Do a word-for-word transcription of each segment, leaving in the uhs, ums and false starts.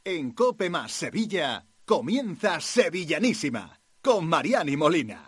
En COPE más Sevilla, comienza Sevillanísima, con Mariani Molina.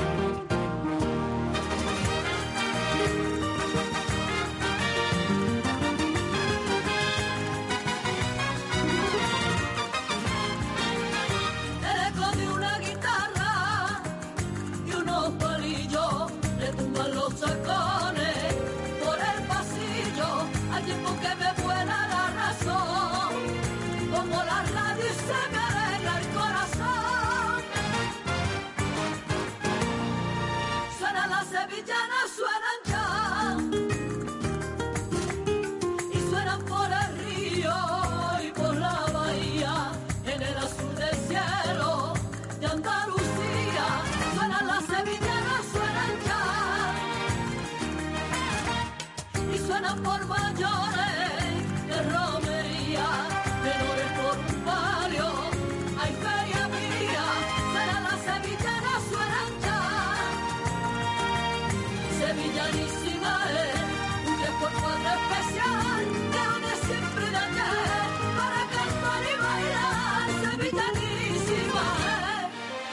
Por mayores de romería, menores por un palio, hay feria mía, será la sevillana suenan ya. Sevillanísima es un tres por cuatro especial, de donde siempre de ayer, para cantar y bailar, sevillanísima es.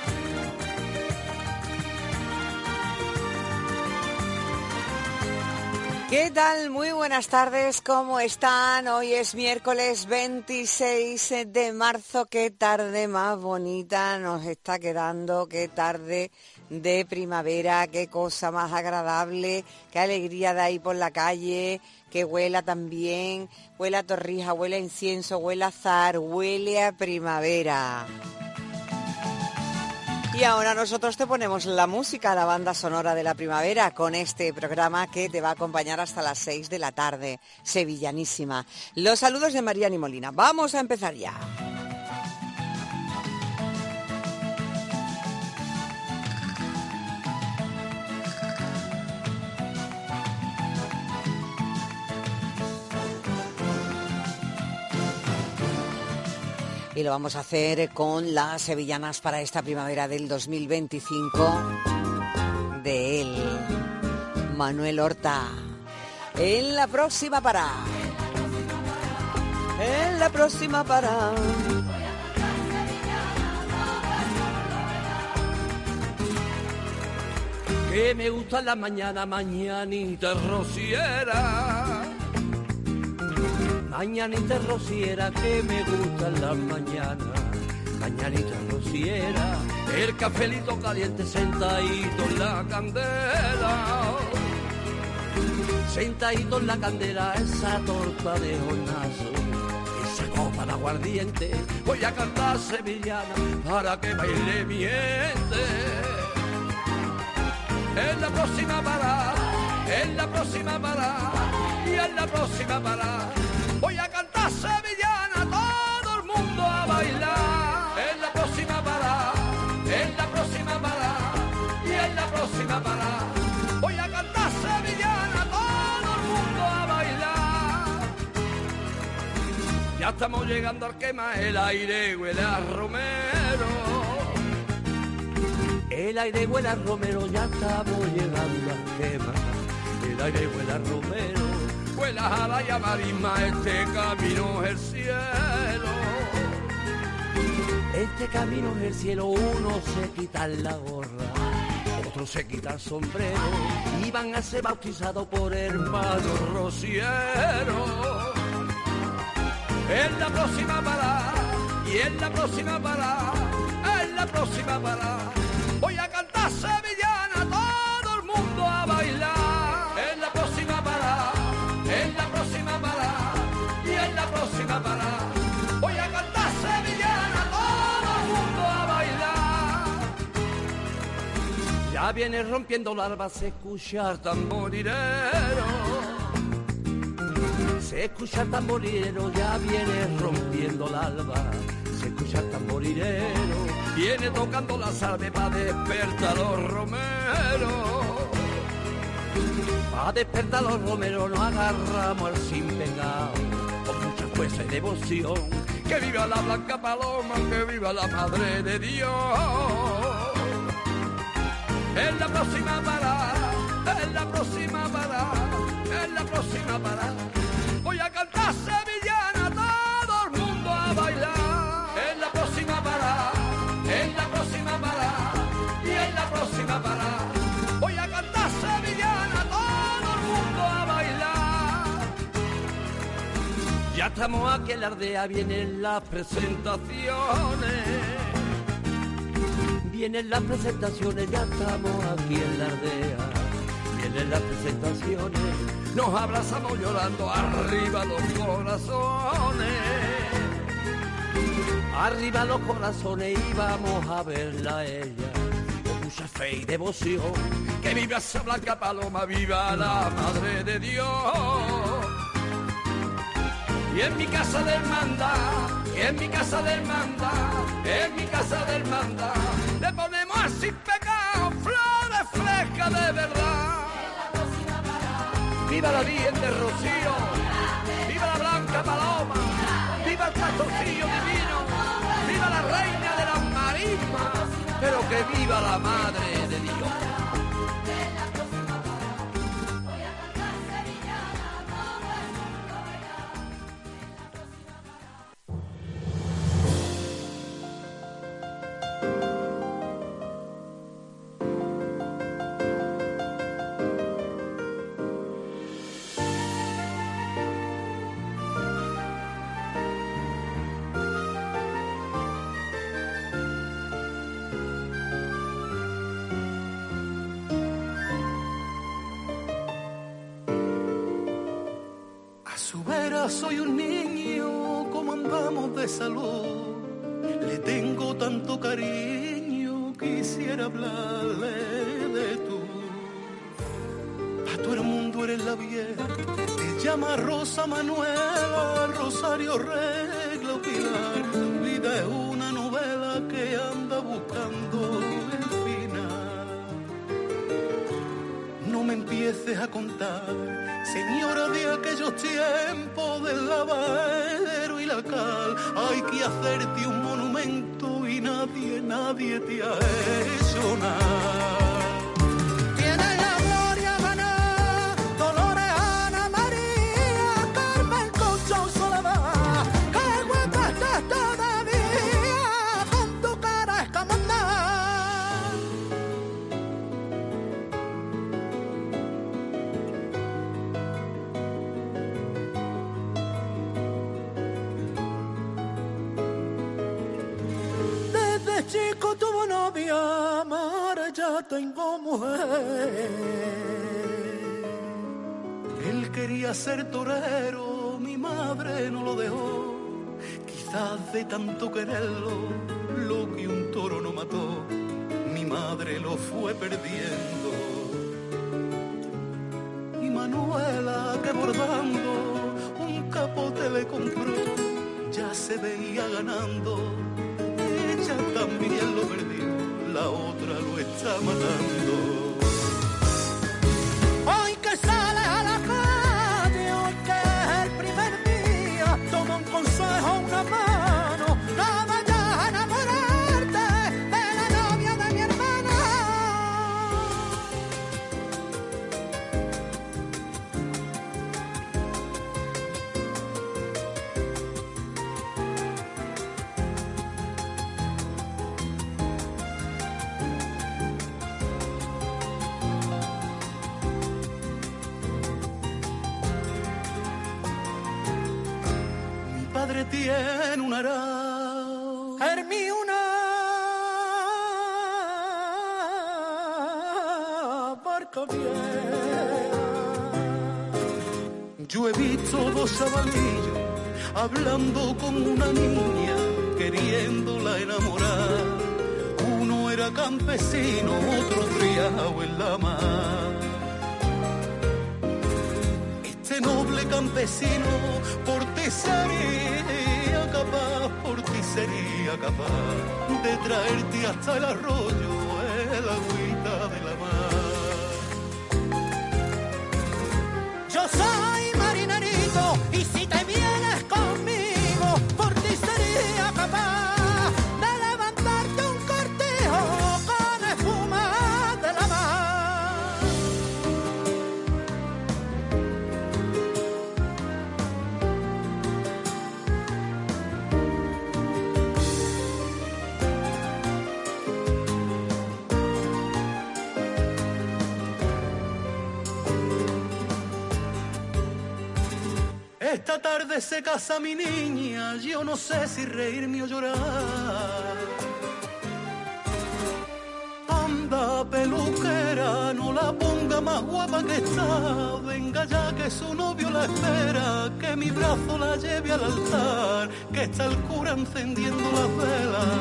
¿Qué tal? Muy buenas tardes, ¿cómo están? Hoy es miércoles veintiséis de marzo, qué tarde más bonita nos está quedando, qué tarde de primavera, qué cosa más agradable, qué alegría de ahí por la calle, que huela también, huele a torrija, huele a incienso, huele a azahar, huele a primavera. Y ahora nosotros te ponemos la música, la banda sonora de la primavera, con este programa que te va a acompañar hasta las seis de la tarde, Sevillanísima. Los saludos de Mariani Molina. Vamos a empezar ya. Y lo vamos a hacer con las sevillanas para esta primavera del dos mil veinticinco de él, Manuel Horta. En la próxima parada. En la próxima parada. Que me gusta la mañana, mañanita rociera. Mañanita rociera, que me gusta la mañana. Mañanita rociera, el cafelito caliente sentadito en la candela. Sentadito en la candela, esa torta de hornazo, esa copa de aguardiente. Voy a cantar sevillana para que baile mi gente. En la próxima parada, en la próxima parada, y en la próxima parada voy a cantar sevillana, todo el mundo a bailar. En la próxima parada, en la próxima parada, y en la próxima parada voy a cantar sevillana, todo el mundo a bailar. Ya estamos llegando al quema, el aire huele a romero. El aire huele a romero, ya estamos llegando al quema. El aire huele a romero. Huele a jala y a marisma, este camino es el cielo. Este camino es el cielo, uno se quita la gorra, otro se quita el sombrero, y van a ser bautizados por hermanos rocieros. En la próxima parada, y en la próxima parada, en la próxima parada, voy a cantar sevillana, todo el mundo a bailar. En la próxima parada, en la próxima parada, y en la próxima parada voy a cantar sevillana, todo el mundo a bailar. Ya viene rompiendo la alba, se escucha el tamborilero. Se escucha el tamborilero, ya viene rompiendo la alba. Se escucha el tamborilero, viene tocando la salve para despertar los romeros. A despertar los romeros nos agarramos al sin pecado, con mucha fuerza y devoción. Que viva la blanca paloma, que viva la madre de Dios. En la próxima parada, en la próxima parada, en la próxima parada voy a cantar sevillana, todo el mundo a bailar. estamos aquí en la aldea, vienen las presentaciones. Vienen las presentaciones, ya estamos aquí en la aldea. Vienen las presentaciones, nos abrazamos llorando, arriba los corazones. Arriba los corazones y vamos a verla a ella. Con mucha fe y devoción, que viva esa blanca paloma, viva la Madre de Dios. Y en mi casa de hermandad, y en mi casa de hermandad, en mi casa de hermandad, le ponemos así pegado flores frescas de verdad. Viva la Virgen de Rocío, viva la blanca paloma, viva el pastorcillo divino, viva la reina de las marismas, pero que viva la Madre de Dios. Soy un niño, como andamos de salud, le tengo tanto cariño, quisiera hablarle de tú. Pa' todo el mundo eres la vieja, te llama Rosa Manuela, Rosario Regla o Pilar. La vida es una novela que anda buscando el final. No me empieces a contar, señora, de aquellos tiempos del lavadero y la cal. Hay que hacerte un monumento y nadie, nadie te ha hecho nada. Tienes la gloria ganar, Dolores, Ana María, Carmen, Concha, Soledad. ¡Qué guapa estás todavía con tu cara escamandada! Chico tuvo novia, ahora ya tengo mujer. Él quería ser torero, mi madre no lo dejó. Quizás de tanto quererlo, lo que un toro no mató, mi madre lo fue perdiendo. Y Manuela, que bordando un capote le compró, ya se veía ganando. Ella también lo perdió, la otra lo está matando. Hoy que sales a la calle, hoy que es el primer día, toma un consejo, una mano, no vayas a enamorarte de la novia de mi hermana. Tiene un arao, Hermí una barca vieja. Yo he visto dos sabalillos hablando con una niña, queriéndola enamorar. Uno era campesino, otro criado en la mar. Este noble campesino por ti sería capaz, por ti sería capaz de traerte hasta el arroyo, el agüita de la mar. Yo soy marinerito y si te vienes conmigo, por ti sería capaz de levantarte un cortijo con espuma de la mar. esta tarde se casa mi niña, yo no sé si reírme o llorar. Anda, peluquera, no la ponga más guapa que está. Venga ya que su novio la espera, que mi brazo la lleve al altar, que está el cura encendiendo las velas.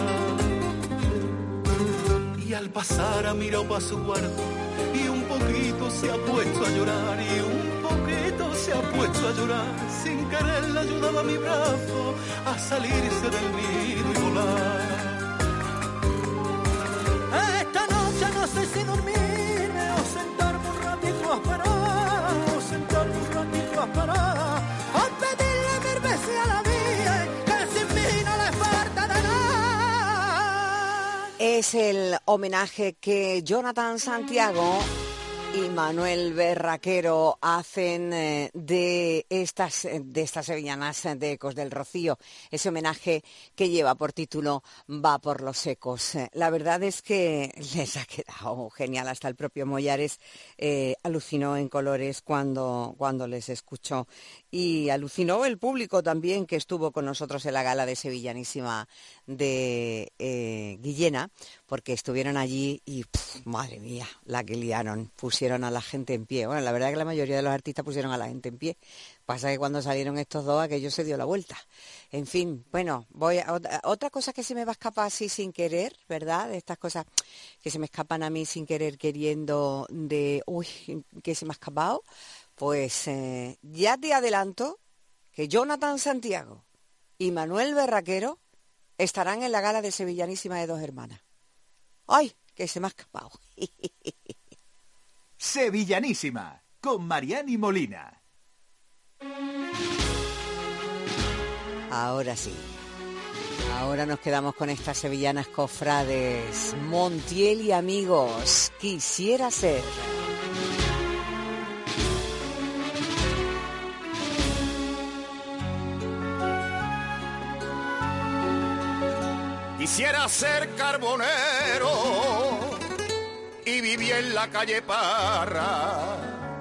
Y al pasar ha mirado pa' su cuarto y un poquito se ha puesto a llorar, y un poquito se ha puesto a llorar. Sin querer le ayudaba mi brazo a salirse del nido y volar. Esta noche no sé si dormirme o sentarme un ratito a esperar, o sentarme un ratito a esperar, o pedirle mil veces a la vida que sin mí no le falta de nada. Es el homenaje que Jonathan Santiago y Manuel Berraquero hacen eh, de estas de estas sevillanas de Ecos del Rocío, ese homenaje que lleva por título Va por los ecos. Eh, la verdad es que les ha quedado genial, hasta el propio Mollares eh, alucinó en colores cuando, cuando les escuchó, y alucinó el público también que estuvo con nosotros en la gala de Sevillanísima de eh, Guillena, porque estuvieron allí y pff, madre mía, la que liaron, pusieron a la gente en pie. Bueno, la verdad es que la mayoría de los artistas pusieron a la gente en pie. Pasa que cuando salieron estos dos, aquello se dio la vuelta. En fin, bueno, voy a, otra, otra cosa que se me va a escapar así sin querer, ¿verdad? De estas cosas que se me escapan a mí sin querer, queriendo, de, uy, que se me ha escapado. Pues eh, ya te adelanto que Jonathan Santiago y Manuel Berraquero estarán en la gala de Sevillanísima de Dos Hermanas. ¡Ay, que se me ha escapado! Sevillanísima, con Mariani Molina. Ahora sí. Ahora nos quedamos con estas sevillanas cofrades. Montiel y amigos, quisiera ser. Quisiera ser carbonero y viví en la calle Parra.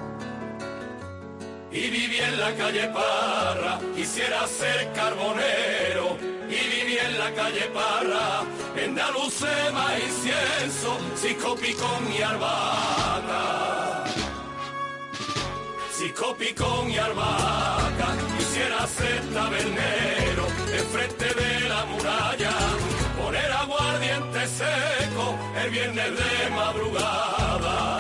Y viví en la calle Parra, quisiera ser carbonero. Y viví en la calle Parra, en Dalucema, incienso, cisco, picón y albahaca. Cisco, picón y albahaca, quisiera ser tabernero, enfrente de la muralla, poner aguardiente seco el viernes de madrugada.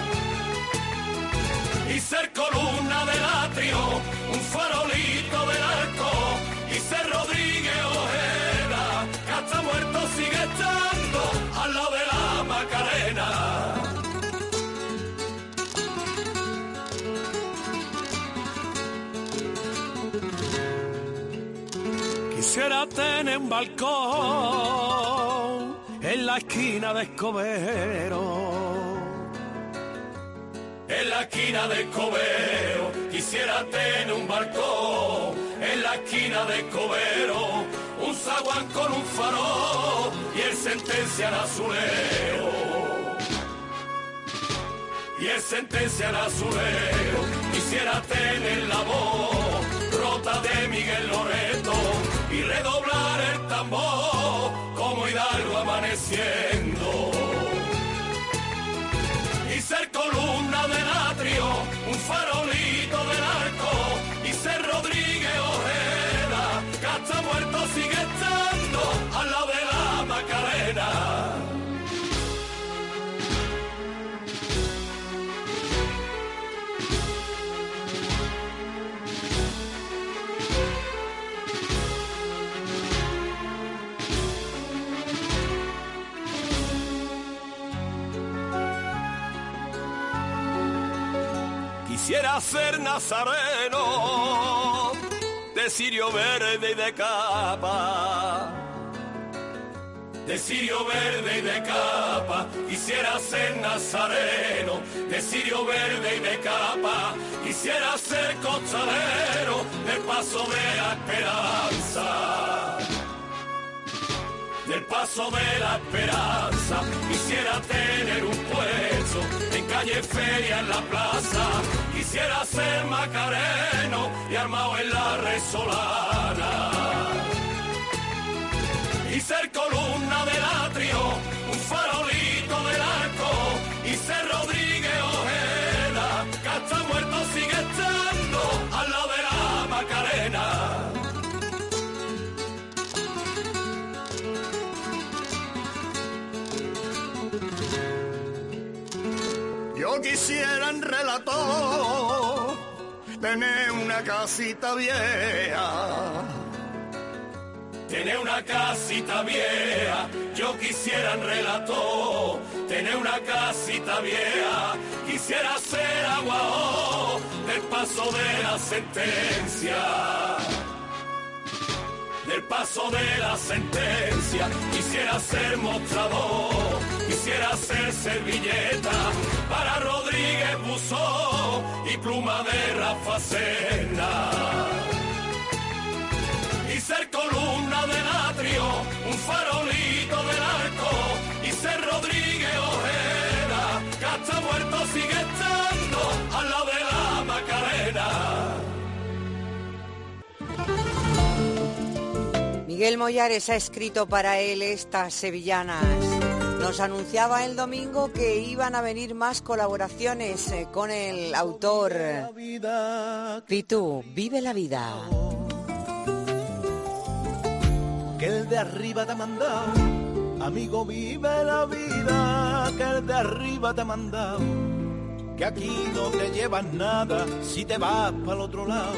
Y ser columna del atrio, un farolito del arco, y ser Rodríguez Ojeda, que hasta muerto sigue estando al lado de la Macarena. Quisiera tener un balcón en la esquina de Escobedo. En la esquina de Escobedo, quisiera tener un balcón. En la esquina de Escobedo, un zaguán con un farol y el sentencia en azuleo. Y el sentencia en azuleo, quisiera tener la voz rota de Miguel Loreto y redoblar el tambor como Hidalgo amaneciendo. Y ser columna del atrio, un farolito del arco, y ser Rodríguez Ojeda, que hasta muerto sigue estando al lado de la Macarena. Quisiera ser nazareno, de cirio verde y de capa, de cirio verde y de capa. Quisiera ser nazareno, de cirio verde y de capa. Quisiera ser costalero, del paso de la esperanza, del paso de la esperanza. Quisiera tener un puesto en calle Feria en la plaza. Quisiera ser macareno y armado en la resolana. Y ser columna del atrio, un farolito del arco. Y ser Rodríguez Ojeda, que hasta muerto sigue estando al lado de la Macarena. Yo quisiera en relator tener una casita vieja. Tener una casita vieja, yo quisiera en relator. Tener una casita vieja, quisiera ser aguao del paso de la sentencia. Del paso de la sentencia, quisiera ser mostrador, quisiera ser servilleta para Rodríguez Buzó y pluma de Rafa Serna. Y ser columna del atrio, un farolito del arco, y ser Rodríguez Ojeda, que hasta muerto sigue estando al lado de la Macarena. Miguel Mollares ha escrito para él estas sevillanas. Nos anunciaba el domingo que iban a venir más colaboraciones eh, con el autor Pitu, Vive la Vida. Que el de arriba te ha mandado, amigo, vive la vida, que el de arriba te ha mandado, que aquí no te llevas nada si te vas para el otro lado,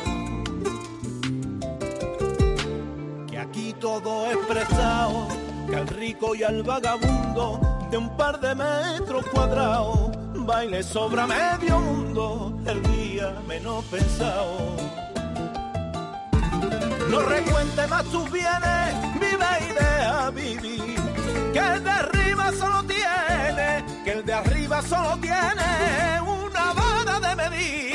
que aquí todo es prestado, que al rico y al vagabundo de un par de metros cuadrados baile sobra medio mundo el día menos pensado. No recuente más tus bienes, vive y deja vivir. Que el de arriba solo tiene, que el de arriba solo tiene una vara de medir.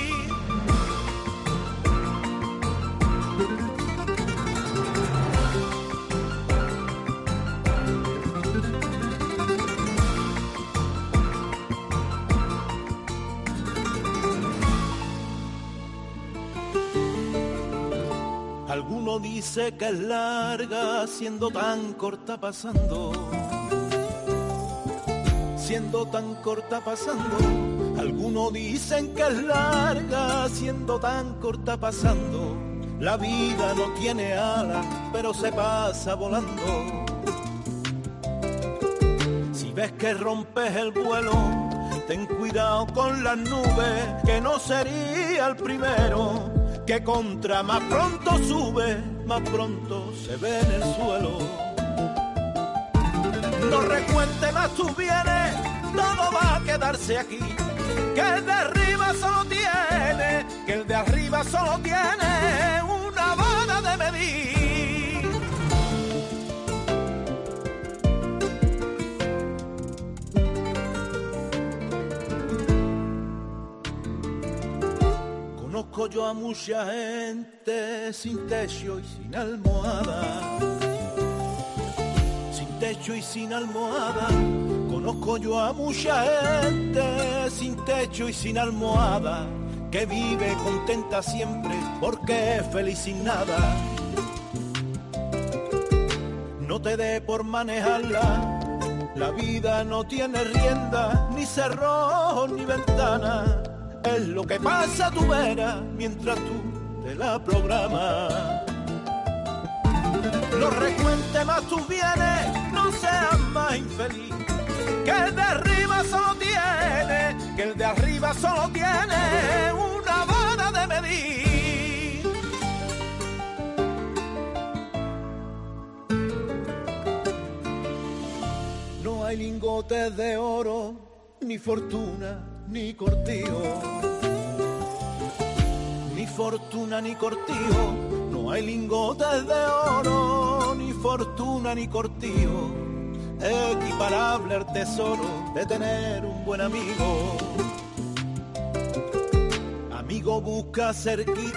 Alguno dice que es larga, siendo tan corta pasando, siendo tan corta pasando. Algunos dicen que es larga, siendo tan corta pasando. La vida no tiene alas, pero se pasa volando. Si ves que rompes el vuelo, ten cuidado con las nubes, que no sería el primero. Que contra más pronto sube, más pronto se ve en el suelo. No recuente más tus bienes, todo va a quedarse aquí. Que el de arriba solo tiene, que el de arriba solo tiene una vara de medir. Conozco yo a mucha gente sin techo y sin almohada, sin techo y sin almohada. Conozco yo a mucha gente sin techo y sin almohada, que vive contenta siempre porque es feliz sin nada. No te dé por manejarla, la vida no tiene rienda, ni cerrojo ni ventana. Es lo que pasa, tú verás, mientras tú te la programas. No recuente más tus bienes, no seas más infeliz. Que el de arriba solo tiene, que el de arriba solo tiene una vara de medir. No hay lingotes de oro, ni fortuna, ni cortijo, ni fortuna ni cortijo. No hay lingotes de oro, ni fortuna ni cortijo, equiparable al tesoro de tener un buen amigo. Amigo busca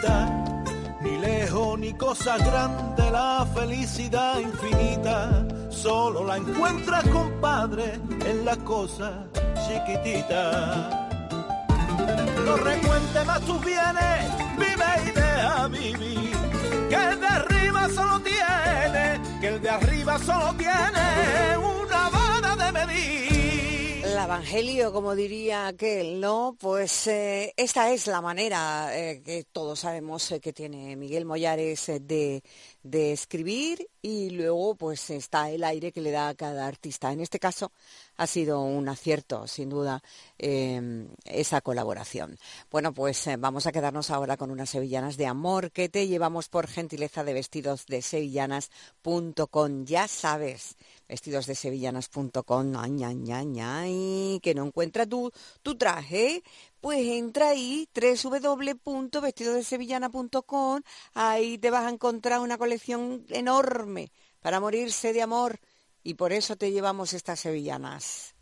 cerquita, ni lejos ni cosas grandes, la felicidad infinita solo la encuentras, compadre, en las cosas chiquititas. No recuente más tus bienes, vive y deja vivir, que el de arriba solo tiene, que el de arriba solo tiene una vara de medir. El evangelio, como diría aquel, ¿no? Pues eh, esta es la manera eh, que todos sabemos eh, que tiene Miguel Mollares eh, de, de escribir, y luego pues está el aire que le da a cada artista. En este caso ha sido un acierto, sin duda, eh, esa colaboración. Bueno, pues eh, vamos a quedarnos ahora con unas sevillanas de amor que te llevamos por gentileza de vestidos de sevillanas punto com. Ya sabes, vestidos de sevillanas punto com, ay, ay, ay, ay, que no encuentra tu, tu traje, pues entra ahí, doble u doble u doble u punto vestidos de sevillana punto com, ahí te vas a encontrar una colección enorme para morirse de amor, y por eso te llevamos estas sevillanas.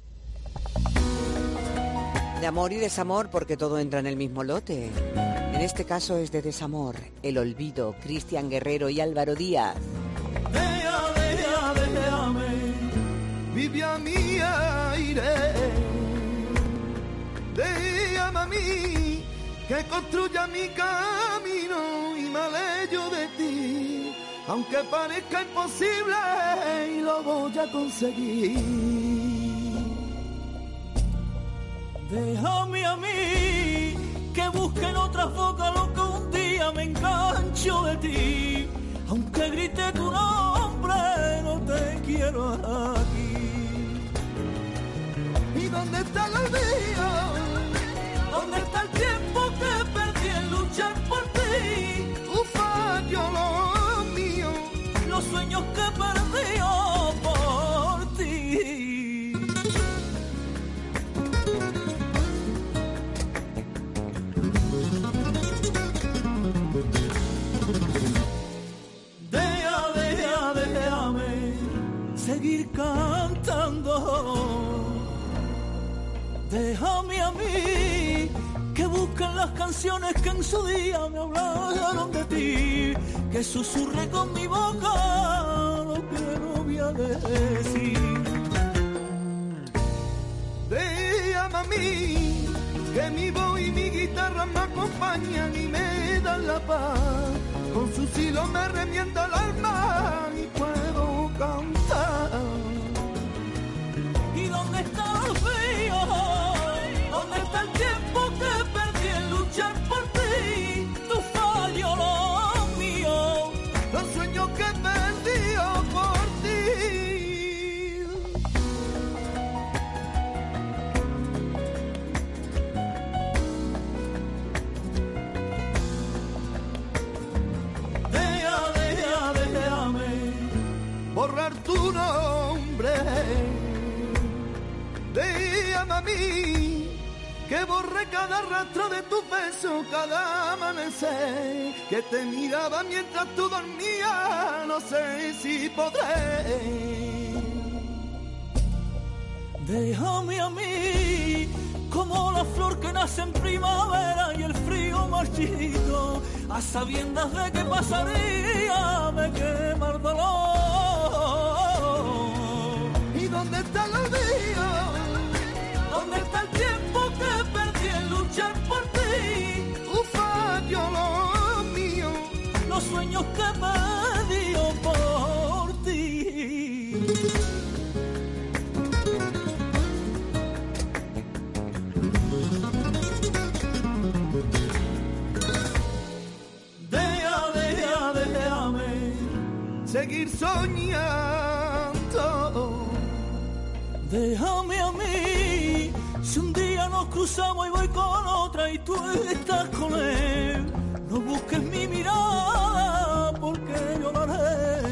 De amor y desamor, porque todo entra en el mismo lote. En este caso es de desamor, El Olvido, Cristian Guerrero y Álvaro Díaz. Deja, deja, déjame, vive a mi aire. Déjame a mí que construya mi camino y me alejo de ti, aunque parezca imposible y lo voy a conseguir. Déjame a mí que busque en otras bocas lo que un día me engancho de ti, aunque grite tu nombre, no te quiero aquí. ¿Y dónde está el olvido? ¿Dónde está el tiempo que perdí en luchar por ti? Tu fallo, lo mío, los sueños que perdí oh, por ti. Deja, deja, déjame seguir cantando. Déjame a mí que busquen las canciones que en su día me hablaron de ti, que susurre con mi boca lo que no voy a decir. Déjame a mí que mi voz y mi guitarra me acompañan y me dan la paz, con sus hilos me remienda el alma y puedo cantar. ¿Y dónde está el frío? ¿Dónde está el tiempo que perdí en luchar por ti? Tu fallo, lo mío, los sueños que perdí oh, por ti. Deja, deja, déjame borrar tu nombre. Déjame a mí que borre cada rastro de tu beso, cada amanecer, que te miraba mientras tú dormías, no sé si podré. Déjame a mí como la flor que nace en primavera y el frío marchito, a sabiendas de que pasaría me quema el dolor. ¿Y dónde está el olvido? ¿Dónde está el tiempo que perdí en luchar por ti? Tu fallo, lo mío, los sueños que perdí oh, por ti. Deja, deja, déjame seguir soñando. Déjame a mí, si un día nos cruzamos y voy con otra y tú estás con él, no busques mi mirada porque lloraré.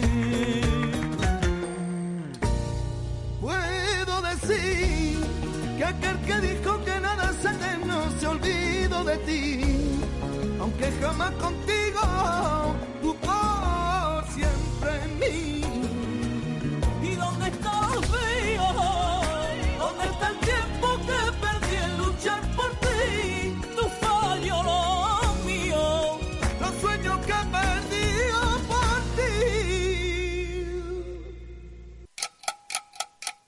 Puedo decir que aquel que dijo que nada es eterno se olvidó de ti, aunque jamás contigo, tú por siempre en mí. ¿Y dónde está el frío? ¿Dónde está el tiempo que perdí en luchar por ti? Tu fallo, lo mío, los sueños que perdí por ti.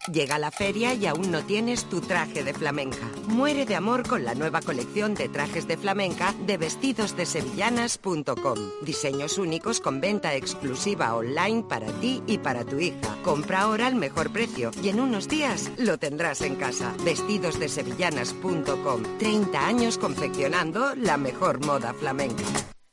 Llega la feria y aún no tienes tu traje de flamenca. Muere de amor con la nueva colección de trajes de flamenca de vestidos de sevillanas punto com. Diseños únicos con venta exclusiva online para ti y para tu hija. Compra ahora al mejor precio y en unos días lo tendrás en casa. vestidos de sevillanas punto com. treinta años confeccionando la mejor moda flamenca.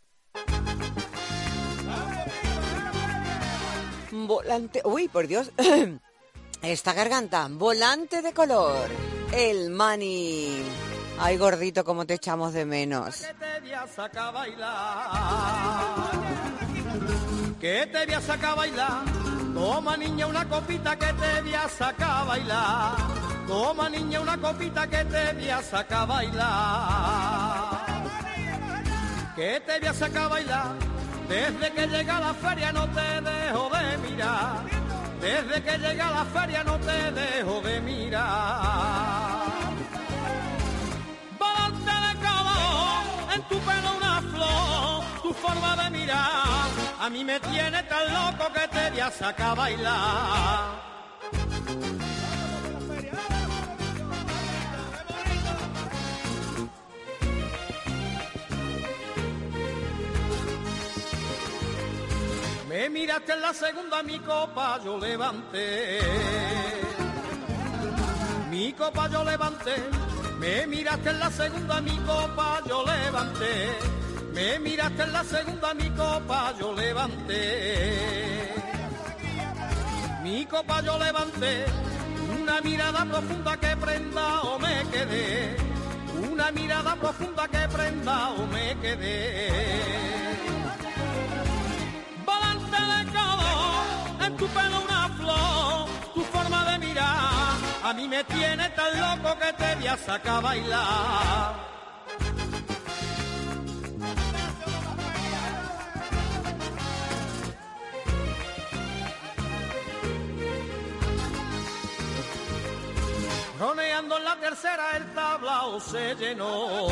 Volante... Uy, por Dios... Esta garganta, volante de color, el Mani. Ay, gordito, cómo te echamos de menos. Que te voy a sacar a bailar, que te voy a sacar a bailar. Toma, niña, una copita que te voy a sacar a bailar. Toma, niña, una copita que te voy a sacar a bailar. Que te voy a sacar a bailar. Desde que llega la feria no te dejo de mirar. Desde que llega la feria no te dejo de mirar. Volante de color, en tu pelo una flor, tu forma de mirar, a mí me tiene tan loco que te voy a sacar a bailar. Me miraste en la segunda, mi copa yo levanté. Mi copa yo levanté. Me miraste en la segunda, mi copa yo levanté. Me miraste en la segunda, mi copa yo levanté. Mi copa yo levanté. Una mirada profunda que prenda o me quedé. Una mirada profunda que prenda o me quedé. En tu pelo una flor, tu forma de mirar, a mí me tiene tan loco que te voy a sacar a bailar. Roneando en la tercera el tablao se llenó.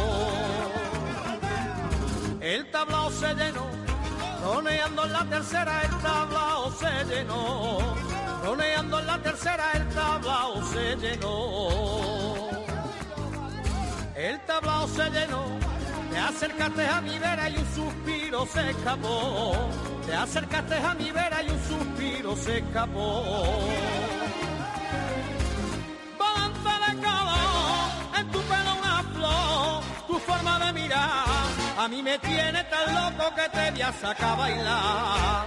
El tablao se llenó. Roneando en la tercera el tablao se llenó. Roneando en la tercera el tablao se llenó. El tablao se llenó. Te acercaste a mi vera y un suspiro se escapó. Te acercaste a mi vera y un suspiro se escapó. Volante de color, en tu pelo una flor, tu forma de mirar, a mí me tiene tan loco que te voy a sacar a bailar.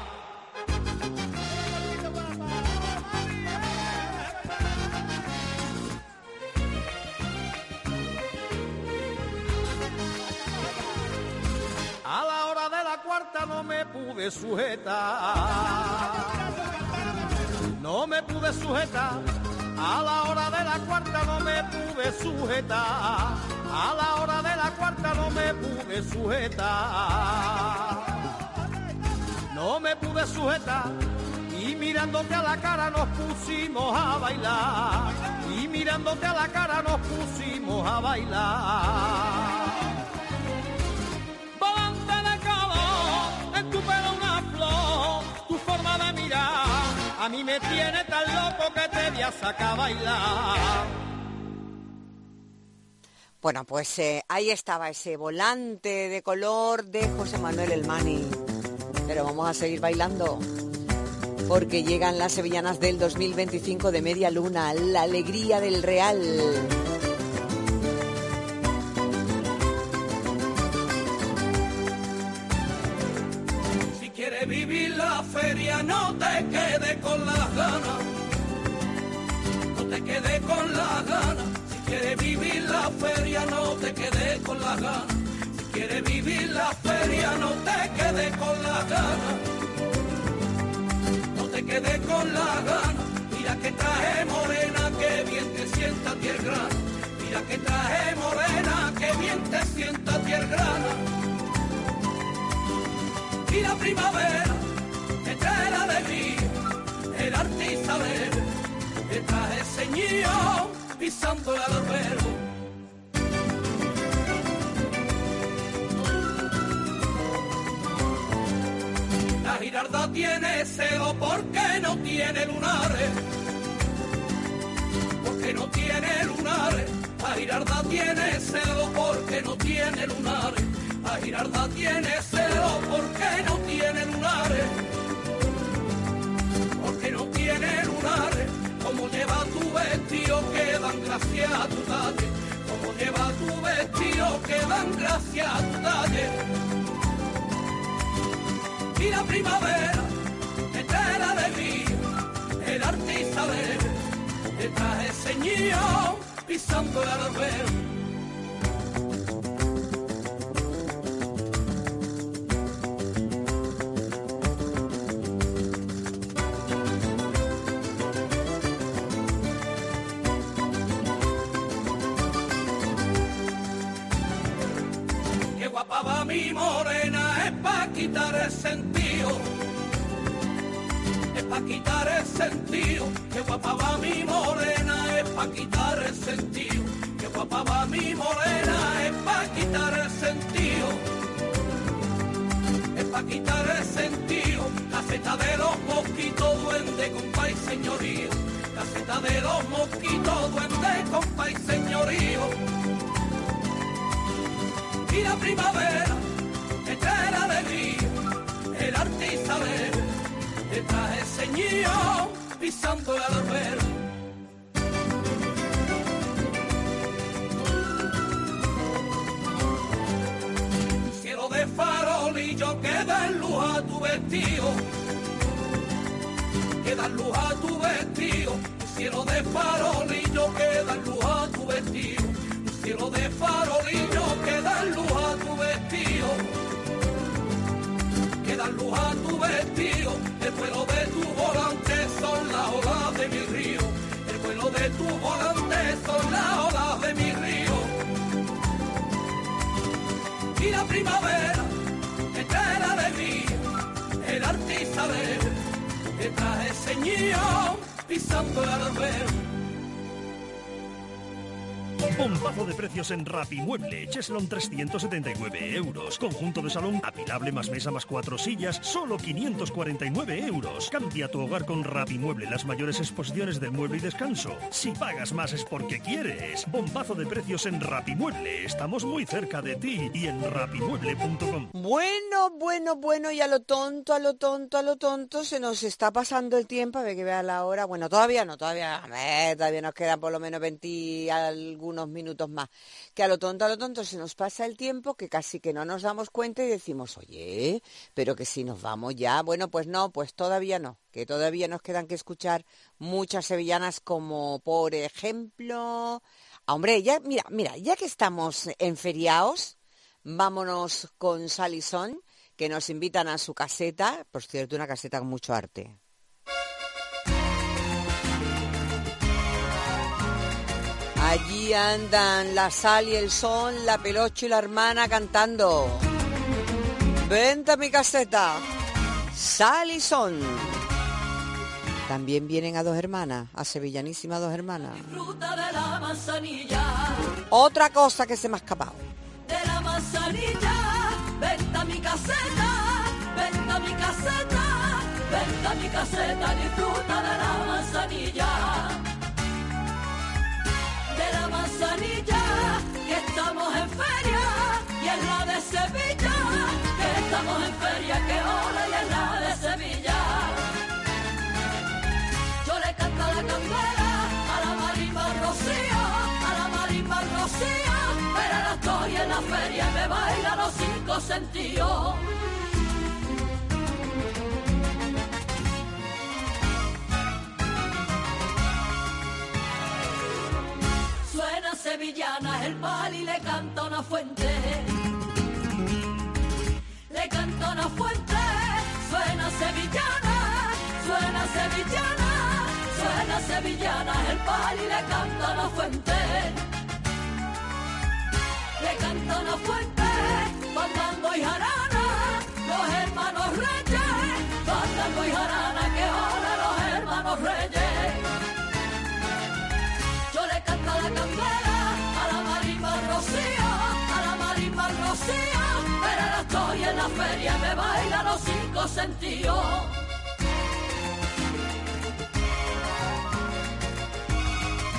A la hora de la cuarta no me pude sujetar. No me pude sujetar. A la hora de la cuarta no me pude sujetar. A la hora de la cuarta no me pude sujetar. No me pude sujetar. Y mirándote a la cara nos pusimos a bailar. Y mirándote a la cara nos pusimos a bailar. Volante de color, en tu pelo una flor, tu forma de mirar, a mí me tiene tan loco que te voy a sacar a bailar. Bueno, pues eh, ahí estaba ese volante de color de José Manuel El Mani. Pero vamos a seguir bailando, porque llegan las sevillanas del dos mil veinticinco de media luna, la alegría del Real. Si quieres vivir la feria, no te quedes con las ganas. No te quedes con las ganas. Si quieres vivir la feria, no te quedes con las ganas. Si quieres vivir la feria, no te quedes con las ganas. No te quedes con las ganas. Mira que traje morena, que bien te sienta a ti el grano. Mira que traje morena, que bien te sienta a ti el grano. Y la primavera te trae la alegría, el arte y saber, te traje ceñido pisando el albero. La Girarda tiene celo porque no tiene lunares. porque no tiene lunares. La Girarda tiene celo porque no tiene lunares. La Girarda tiene celo porque no tiene lunares. Porque no tiene lunares. Como lleva tu vestido que dan gracia a tu talle. Como lleva tu vestido que dan gracia a tu talle. Y la primavera te trae la alegría, el arte y saber, te trae ceñido pisando el albero. Qué guapa va mi morena, es pa' quitar el sentido, es pa' quitar el sentido. Qué guapa va mi morena, es pa' quitar el sentido. Qué guapa va mi morena, es pa' quitar el sentido, es pa' quitar el sentido. Caseta de los mosquitos, duende, compa y señorío. Caseta de los mosquitos, duende, compa y señorío. Y la primavera te trae la alegría, el arte y saber, te trae ceñido pisando el albero. Cielo de farolillo que da luz a tu vestido, que da luz a tu vestido. Cielo de farolillo que da luz a tu vestido. Cielo de farolillo que da luz a tu vestido, que da luz a tu vestido. El vuelo de tu volante son las olas de mi río, el vuelo de tu volante son las olas de mi río. Y la primavera te trae la alegría, el arte y saber, te trae ceñido pisando el albero. Bombazo de precios en Rapimueble. Cheslon trescientos setenta y nueve euros. Conjunto de salón apilable más mesa más cuatro sillas, solo quinientos cuarenta y nueve euros. Cambia tu hogar con Rapimueble, las mayores exposiciones del mueble y descanso. Si pagas más es porque quieres. Bombazo de precios en Rapimueble. Estamos muy cerca de ti y en rapimueble punto com. Bueno, bueno, bueno, y a lo tonto, a lo tonto, a lo tonto, se nos está pasando el tiempo, a ver que vea la hora. Bueno, todavía no, todavía, eh, todavía nos quedan por lo menos veinte algunos minutos más. Que a lo tonto, a lo tonto se nos pasa el tiempo, que casi que no nos damos cuenta y decimos, oye, pero que si nos vamos ya. Bueno, pues no, pues todavía no, que todavía nos quedan que escuchar muchas sevillanas como, por ejemplo, hombre, ya, mira, mira, ya que estamos en feriados, vámonos con Salison, que nos invitan a su caseta, por cierto, una caseta con mucho arte. Allí andan la Sal y el Son, la Pelocho y la hermana cantando. Vente a mi caseta, Sal y Son. También vienen a dos hermanas, a sevillanísimas dos hermanas. Disfruta de la manzanilla, Otra cosa que se me ha escapado. de la manzanilla, vente a mi caseta, vente a mi caseta, vente a mi caseta, disfruta de la manzanilla. De la manzanilla, que estamos en feria, y es la de Sevilla, que estamos en feria, que hola, y es la de Sevilla. Yo le canto a la candela, a la marimba Rocío, a la marimba Rocío, pero ahora estoy en la feria y me baila los cinco sentidos. Suena sevillana el pal y le canta una fuente. Le canta una fuente, suena sevillana, suena sevillana, suena sevillana el pal y le canta una fuente. Le canta una fuente, fandango y jarana, los hermanos reyes, fandango y jarana, que hola los hermanos reyes. Yo le canto a la candela, a la marimba Rocío, a la marimba Rocío, pero ahora estoy en la feria, me baila los cinco sentidos.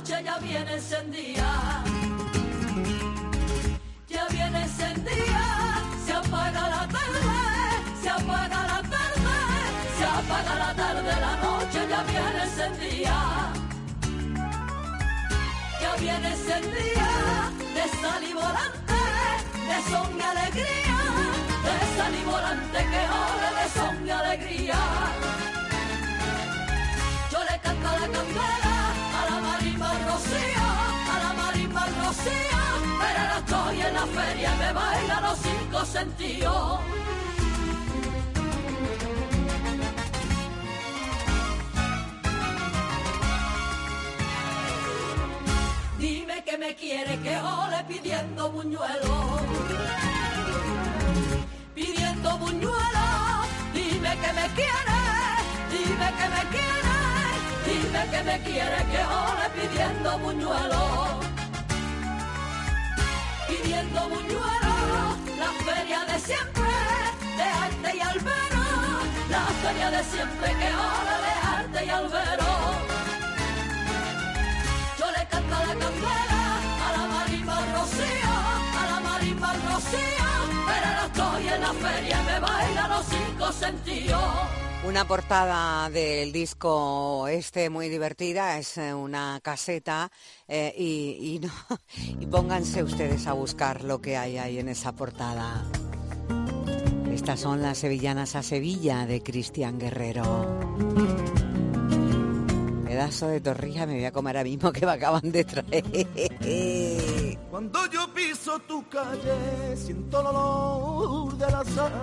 noche ya viene encendida. Ya viene encendida, se apaga la tarde, se apaga la tarde, se apaga la tarde, la noche ya viene encendida. Ya viene encendida, de sal y volante, de son y alegría, de sal y volante que ole de son y alegría. Yo le canto a la candela, a la marimba rocío, a la marimba rocío, pero ahora estoy en la feria y me bailan los cinco sentidos. Dime que me quiere, que ole pidiendo buñuelo, pidiendo buñuelo. Dime que me quiere, dime que me quiere, dime que me quiere, que ole pidiendo buñuelo, pidiendo buñuelo. La feria de siempre, de arte y albero, la feria de siempre, que ole de arte y albero. Yo le canto a la candela, a la marimba rocío, a la marimba rocío, pero ahora estoy en la feria y me bailan los cinco sentidos. Una portada del disco este muy divertida, es una caseta eh, y, y, no, y pónganse ustedes a buscar lo que hay ahí en esa portada. Estas son las Sevillanas a Sevilla de Cristian Guerrero. Pedazo de torrija me voy a comer ahora mismo que me acaban de traer. Cuando yo piso tu calle siento el olor de la sal,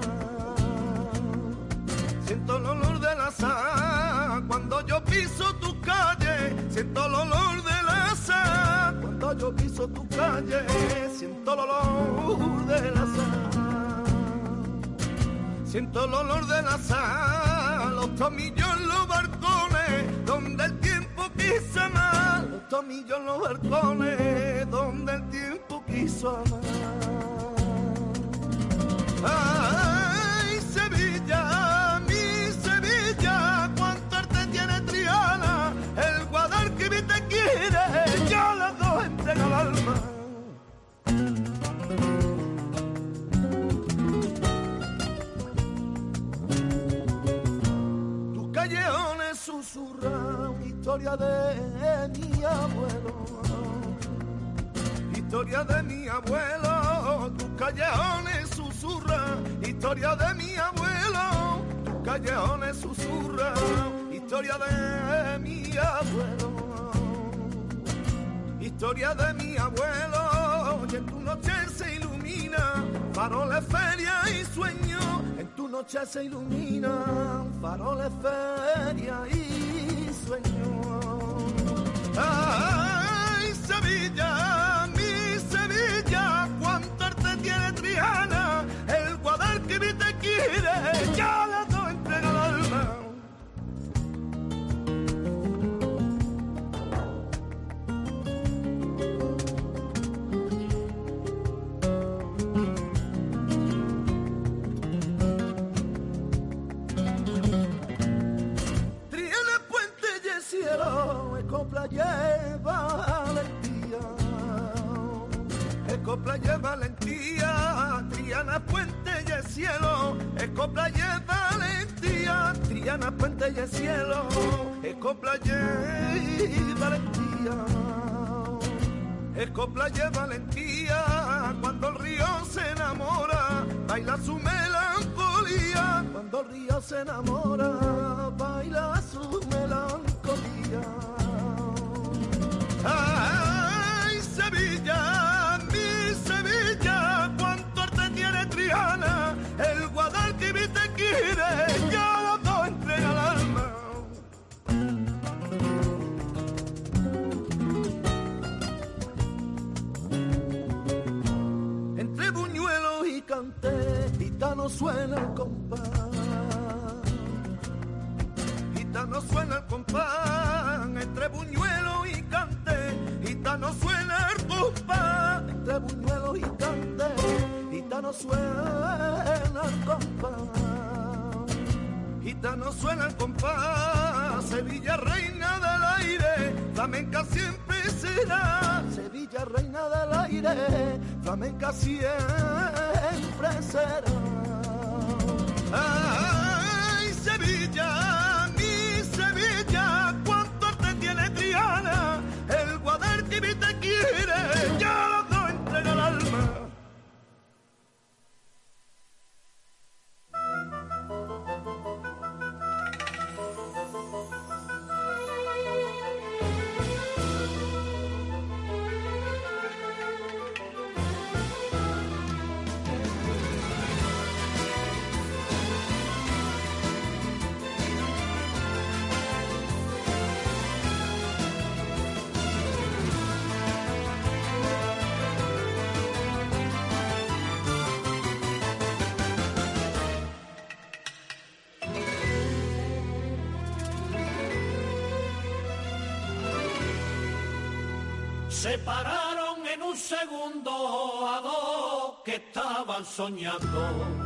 siento el olor de la sal. Cuando yo piso tu calle siento el olor de la sal. Cuando yo piso tu calle siento el olor de la sal, siento el olor de la sal. Los tomillos en los barcones donde el tiempo quiso amar, los tomillos en los balcones donde el tiempo quiso amar. Ay, Sevilla, mi Sevilla, cuánto arte tiene Triana, el Guadalquivir te quiere, yo las dos entrego al alma. Tus callejones susurran historia de mi abuelo, historia de mi abuelo. Tus callejones susurran historia de mi abuelo, tus callejones susurran historia de mi abuelo, historia de mi abuelo. Y en tu noche se ilumina faroles, feria y sueño, en tu noche se ilumina faroles, feria y sueño. Ay, Sevilla, mi Sevilla, cuánto arte tiene Triana, el Guadalquivir te quiere, ya las dos entrega el alma. Copla lleva valentía, es copla lleva valentía, Triana Puente y el cielo, es copla lleva valentía, Triana Puente y el cielo, es copla lleva valentía, es copla lleva valentía. Cuando el río se enamora, baila su melancolía, cuando el río se enamora, baila su melancolía. Ay, Sevilla, mi Sevilla, cuánto arte tiene Triana, el Guadalquivir te quiere, ya los dos entrega el alma. Entre buñuelos y canté, gitano suena el compás, gitano suena el compás, entre buñuelos y canté, gitano suena el compás, entre buñuelos y canté, gitano suena el compás, gitano suena el compás. Sevilla reina del aire, flamenca siempre Sevilla, reina del aire, flamenca siempre será. ¡Ay, Sevilla, mi Sevilla! ¿Cuánto te tiene Triana? El Guadalquivir te quiere, ya los dos entrega el alma. Se pararon en un segundo a dos que estaban soñando.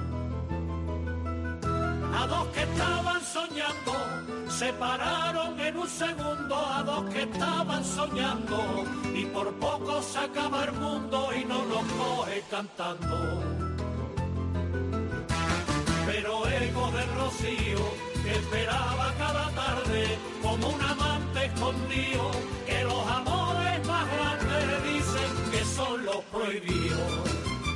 A dos que estaban soñando. Se pararon en un segundo a dos que estaban soñando. Y por poco se acaba el mundo y no nos coge cantando. Pero eco del rocío que esperaba cada tarde como un amante escondido, que los amores más grandes dicen que son los prohibidos.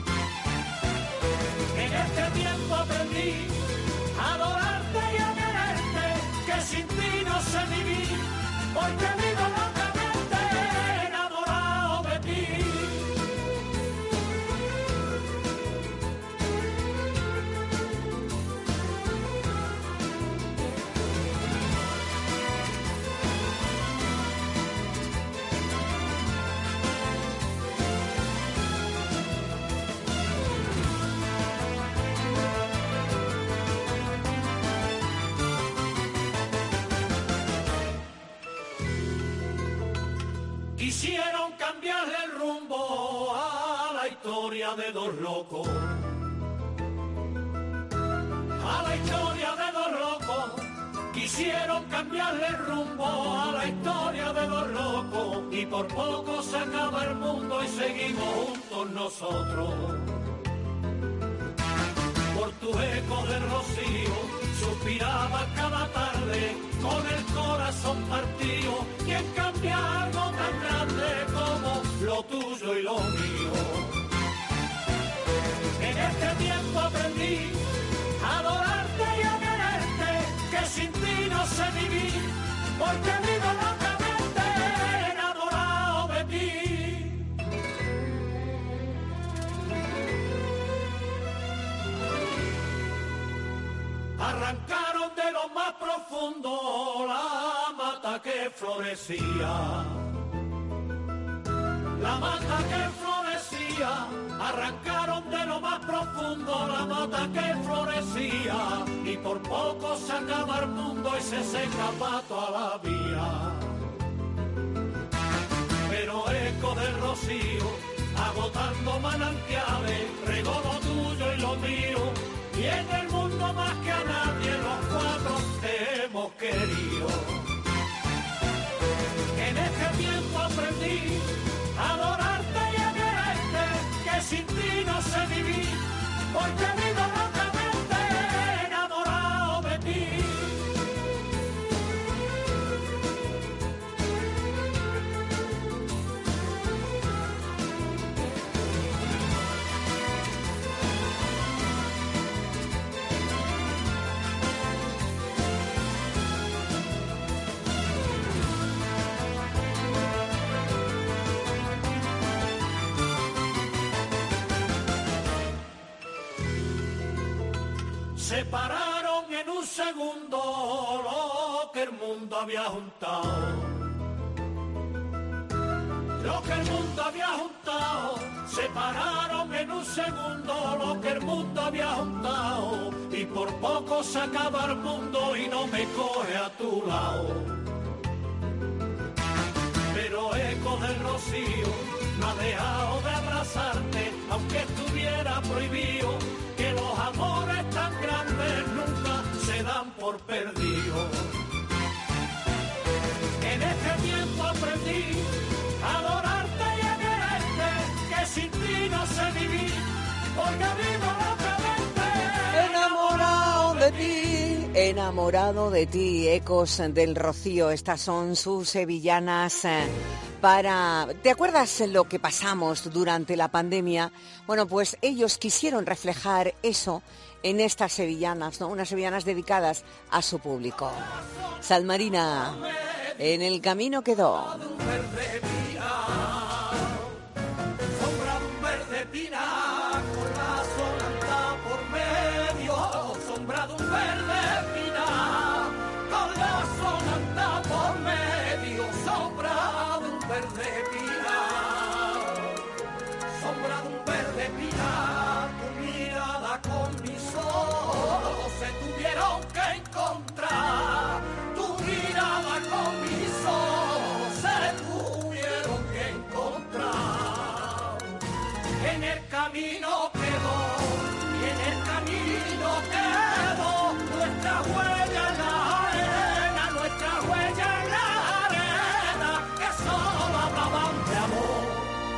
En este tiempo aprendí a adorarte y a quererte, que sin ti no sé vivir, porque vivo locamente enamorado de ti. Quisieron cambiarle el rumbo a la historia de dos locos, a la historia de dos locos. Quisieron cambiarle el rumbo a la historia de dos locos, y por poco se acaba el mundo y seguimos juntos nosotros. Por tu eco del rocío suspiraba cada tarde con el corazón partido. ¿Quién cambia algo tan grande como lo tuyo y lo mío? En este tiempo aprendí a adorarte y a quererte, que sin ti no sé vivir, porque vivo locamente enamorado de ti. Arrancaron de lo más profundo la mata que florecía, la mata que florecía. Arrancaron de lo más profundo la mata que florecía, y por poco se acaba el mundo y se seca pa' toda la vía. Pero eco del rocío, agotando manantiales, regó lo tuyo y lo mío, y en el mundo más que a nadie los cuatro te hemos querido. En este tiempo aprendí a adorarte y a quererte, que sin ti no sé vivir, porque vivo locamente enamorado de ti. Se pararon en un segundo lo que el mundo había juntado, lo que el mundo había juntado. Se pararon en un segundo lo que el mundo había juntado, y por poco se acaba el mundo y no me coge a tu lado. Pero eco del rocío no ha dejado de abrazarte, aunque estuviera prohibido, que los amores tan grandes nunca se dan por perdidos. En este tiempo aprendí a adorarte y a querer, enamorado de ti, Ecos del Rocío. Estas son sus sevillanas eh, para... ¿Te acuerdas lo que pasamos durante la pandemia? Bueno, pues ellos quisieron reflejar eso en estas sevillanas, ¿no? Unas sevillanas dedicadas a su público. Salmarina, en el camino quedó. Camino quedó, y en el camino quedó nuestra huella en la arena, nuestra huella en la arena, que solo hablaban de amor.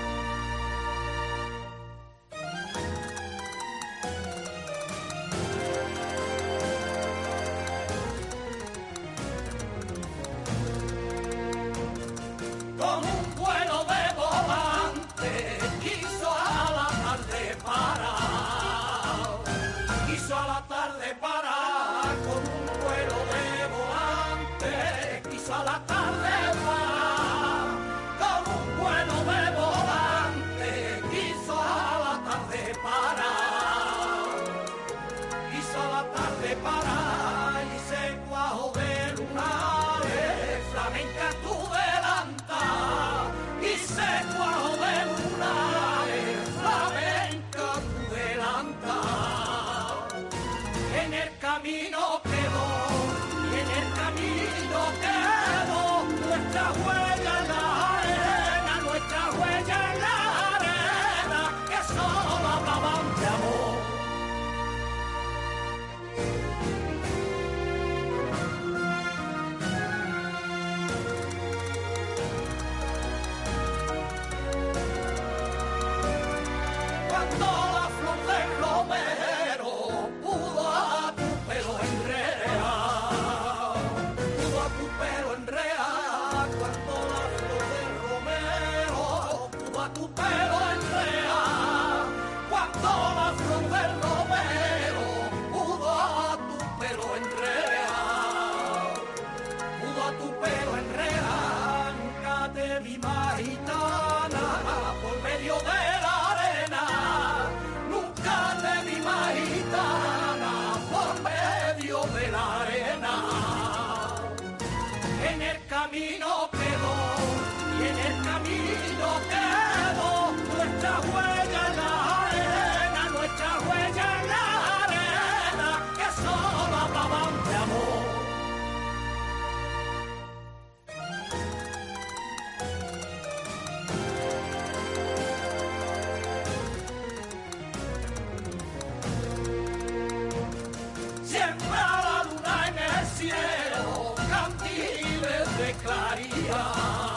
Con un vuelo de volante quiso a la tarde parar, quiso a la tarde parar, con un vuelo de volante, quiso a la tarde parar, con un vuelo de volante, quiso a la tarde parar, quiso a la tarde parar y se cuajó de lunares, flamenca tú delanta, y se cuajó de lunares, flamenca tú delanta. En el camino quedó, y en el camino quedó nuestra huella en la arena, nuestra huella en la arena, que solo hablaban de amor. Cuando la flor del romero pudo a tu pelo enredar, pudo a tu pelo enredar, cuando la flor del romero pudo a tu pelo enredar, cuando la flor del romero pudo a tu pelo enredar, pudo a tu pelo enredar, nunca te vi más gitana por medio de la arena, nunca te vi más gitana por medio de la arena. En el camino quedó, y en el camino quedó nuestra huella en la arena, nuestra huella en la arena, que solo hablaban de amor. Siempre a la luna en el cielo, candiles de claridad,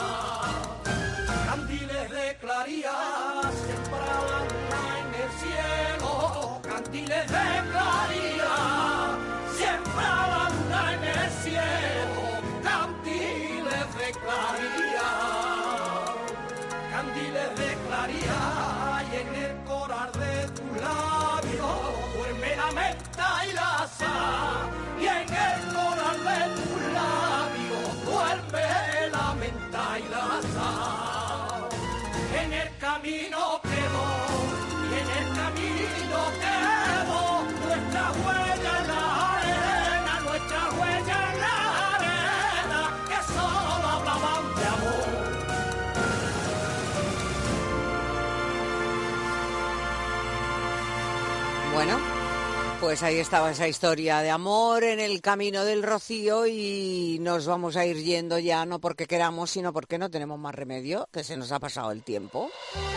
candiles de claridad, siempre a la luna en el cielo, candiles de claridad, siempre a la luna en el cielo, candiles de claridad, candiles de claridad, y en el coral de tu labio duerme la menta y la sal, y en el coral de tu labio duerme la menta y la sal. En el camino quedó, y en el camino quedó nuestra huella en la arena, nuestra huella en la arena, que solo hablaban de amor. Bueno, pues ahí estaba esa historia de amor en el camino del Rocío y nos vamos a ir yendo ya, no porque queramos, sino porque no tenemos más remedio, que se nos ha pasado el tiempo.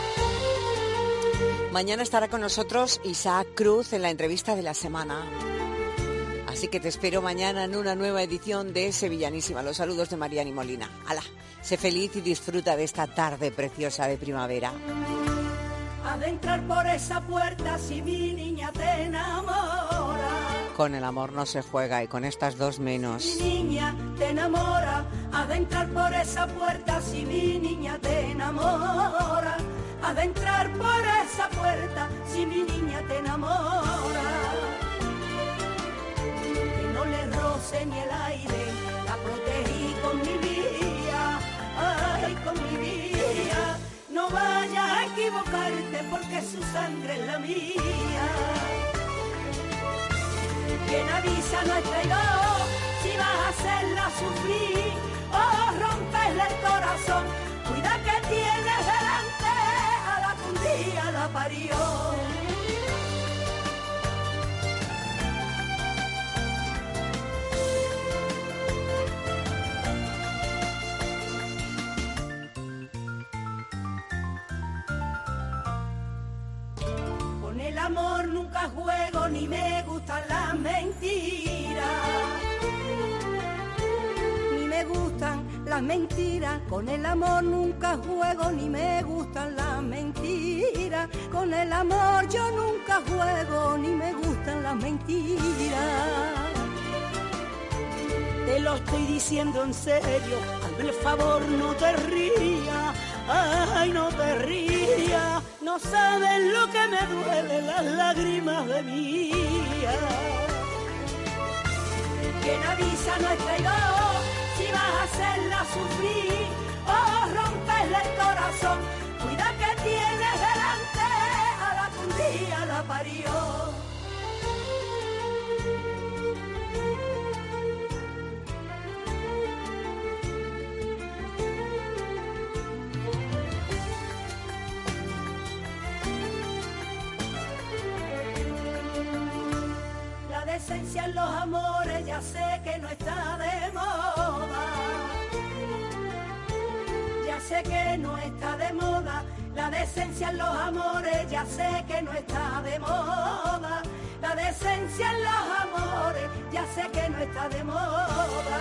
Mañana estará con nosotros Isaac Cruz en la entrevista de la semana. Así que te espero mañana en una nueva edición de Sevillanísima. Los saludos de Mariani Molina. ¡Hala! Sé feliz y disfruta de esta tarde preciosa de primavera. Ha de entrar por esa puerta si mi niña te enamora. con el amor no se juega, y con estas dos menos. Si mi niña te enamora, has de entrar por esa puerta. Si mi niña te enamora, has de entrar por esa puerta. Si mi niña te enamora, que no le roce ni el aire, la protegí con mi vida, ay, con mi vida. No vayas a equivocarte porque su sangre es la mía. Quien avisa no es traidor, si vas a hacerla sufrir o romperle el corazón, cuida que tienes delante a la que un día la parió. Con el amor nunca juego ni me gustan las mentiras. Ni me gustan las mentiras. Con el amor nunca juego ni me gustan las mentiras. Con el amor yo nunca juego ni me gustan las mentiras. Te lo estoy diciendo en serio, hazme el favor, no te rías. Ay, no te rías, no sabes lo que me duele las lágrimas de mi vida. Quien avisa no es traidor, si vas a hacerla sufrir o romperle el corazón, cuida que tienes delante a la que un día la parió. Esencia en los amores ya sé que no está de moda, ya sé que no está de moda. La decencia en los amores ya sé que no está de moda, la decencia en los amores ya sé que no está de moda.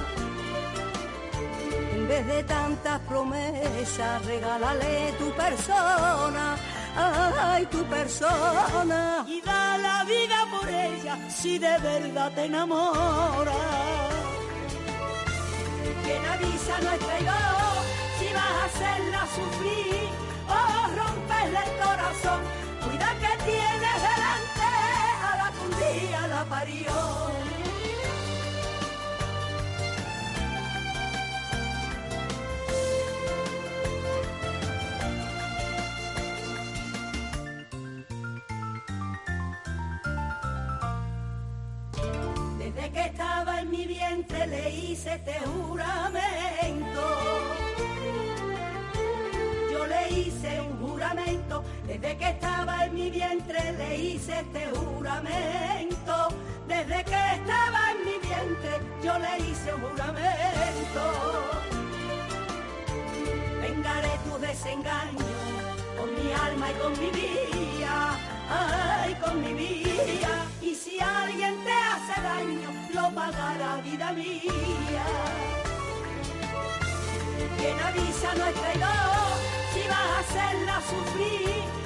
En vez de tantas promesas regálale tu persona, ay, tu persona, y da la vida por ella si de verdad te enamora. Quien avisa no es traidor, si vas a hacerla sufrir o romperle el corazón, cuida que tienes delante a la que un día la parió. Desde que estaba en mi vientre le hice este juramento. Yo le hice un juramento. Desde que estaba en mi vientre le hice este juramento. Desde que estaba en mi vientre yo le hice un juramento. Vengaré tus desengaños con mi alma y con mi vida, ay, con mi vida. Y si alguien te hace daño, lo pagará vida mía. Quien avisa no es traidor, si vas a hacerla sufrir